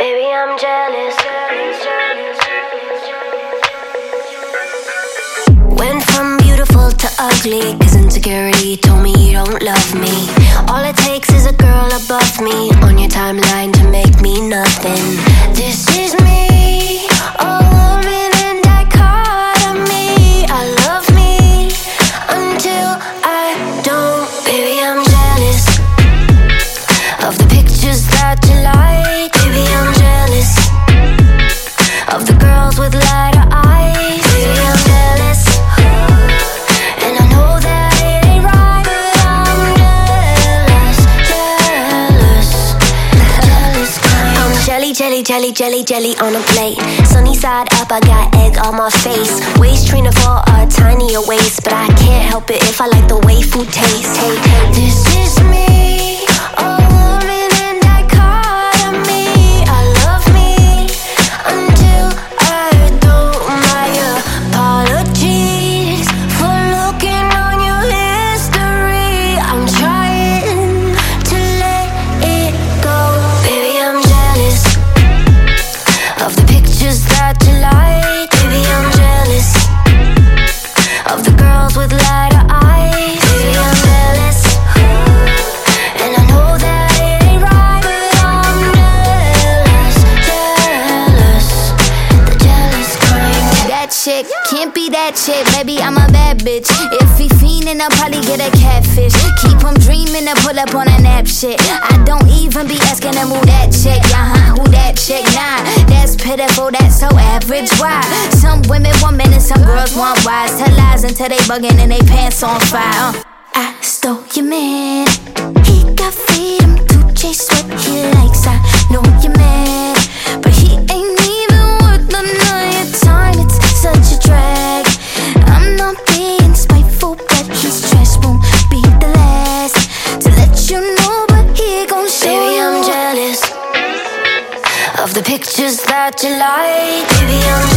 Baby, I'm jealous. Went from beautiful to ugly, cause insecurity told me you don't love me. All it takes is a girl above me on your timeline to make me nothing. This is me, a woman in dichotomy. I love me until I don't. Baby, I'm jealous of the pictures that you like. Baby, I'm jealous of the girls with lighter eyes. Baby, I'm jealous, and I know that it ain't right, but I'm jealous. I'm jelly on a plate. Sunny side up, I got egg on my face. Waist trainer for a tinier waist, but I can't help it if I like the way food tastes. Hey, this is me, a woman in dichotomy. I love me until I don't. My apologies for looking on your history. I'm trying to let it go. Baby, I'm jealous of the pictures that you like. Baby, I'm jealous of the girls with lighter eyes. Baby, I'm jealous, and I know that it ain't right, but I'm jealous. The jealous kind. That chick can't be that chick, baby, I'm a bad bitch. If he fiendin', I'll probably get a catfish. Keep him dreamin' to pull up on a nap shit. I don't even be asking him who that chick. Who that chick? Nah, that's pitiful, that's so average. Why? Some women want men and some girls want wise. Tell lies until they buggin' and they pants on fire. I stole your man. He got freedom to chase what he likes. I know you're mad, but he ain't even worth none of your time. It's such a drag. I'm not being spiteful, but his trash won't be the last to let you know, but he gon' show Baby, you. I'm jealous of the pictures that you like. Baby, I'm